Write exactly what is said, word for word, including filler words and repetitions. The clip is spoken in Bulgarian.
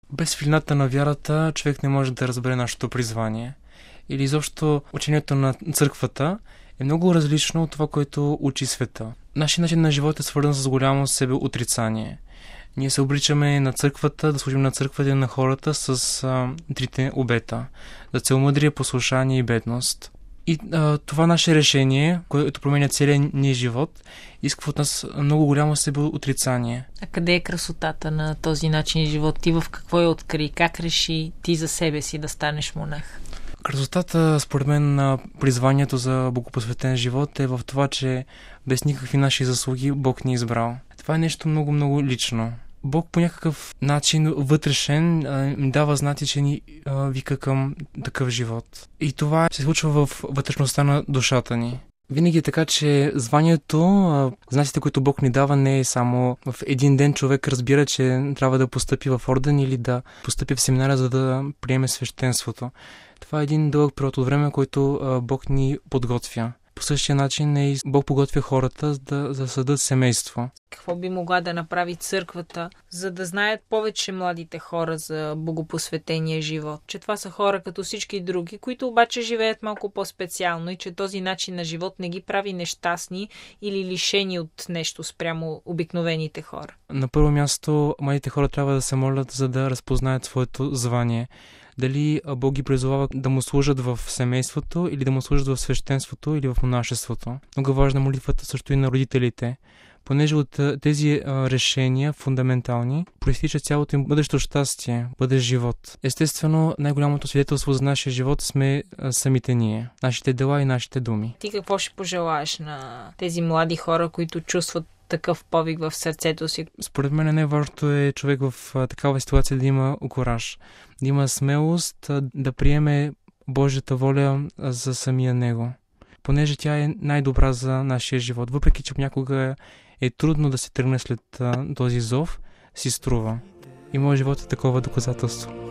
Без светлината на вярата човек не може да разбере нашето призвание. Или изобщо учението на църквата е много различно от това, което учи света. Нашия начин на живота е свързан с голямо себеотрицание. Ние се обричаме на църквата, да служим на църквата и на хората с а, трите обета. За целомъдрие, послушание и бедност. И а, това наше решение, което променя целия ни живот, иска от нас много голямо себеотрицание. А къде е красотата на този начин живот? Ти в какво я откри? Как реши ти за себе си да станеш монах? Красотата, според мен, на призванието за богопосветен живот е в това, че без никакви наши заслуги Бог ни е избрал. Това е нещо много-много лично. Бог по някакъв начин вътрешен ми дава знати, че ни а, вика към такъв живот. И това се случва в вътрешността на душата ни. Винаги е така, че званието, знаците, които Бог ни дава, не е само в един ден човек разбира, че трябва да постъпи в орден или да постъпи в семинара, за да приеме свещенството. Това е един дълъг период от време, който Бог ни подготвя. По същия начин е и Бог подготвя хората за да, за да създадат семейство. Какво би могла да направи църквата, за да знаят повече младите хора за богопосветения живот? Че това са хора като всички други, които обаче живеят малко по-специално и че този начин на живот не ги прави нещастни или лишени от нещо спрямо обикновените хора. На първо място, младите хора трябва да се молят, за да разпознаят своето звание. Дали Бог ги призовава да му служат в семейството или да му служат в свещенството или в монашеството. Много важна молитвата също и на родителите, понеже от тези а, решения, фундаментални, проистича цялото им бъдещо щастие, бъдещ живот. Естествено, най-голямото свидетелство за нашия живот сме а, самите ние, нашите дела и нашите думи. Ти какво ще пожелаеш на тези млади хора, които чувстват такъв повик в сърцето си? Според мен най-важното е човек в а, такава ситуация да има кураж, да има смелост, а, да приеме Божията воля а, за самия него, понеже тя е най-добра за нашия живот. Въпреки че понякога е трудно да се тръгне след а, този зов, си струва. И моят живот е такова доказателство.